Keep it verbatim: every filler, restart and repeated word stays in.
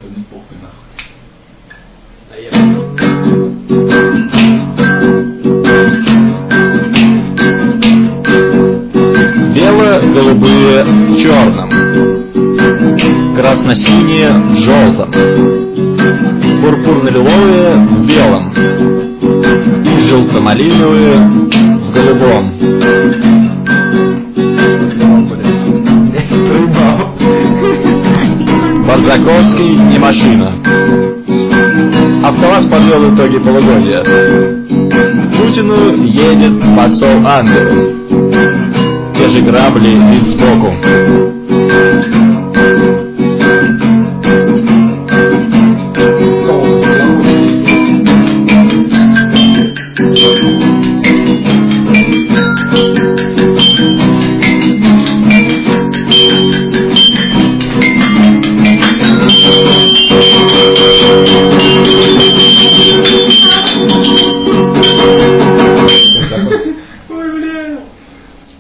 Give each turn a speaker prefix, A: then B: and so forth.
A: Ну похуй нахуй.
B: Бело-голубые в черном, красно-синие в желтом, пурпурно-лиловые в белом и желто-малиновые в голубом. Барзаковский не машина. АвтоВАЗ подвел итоги полугодия. Путину едет посол Ангел. Те же грабли вид сбоку.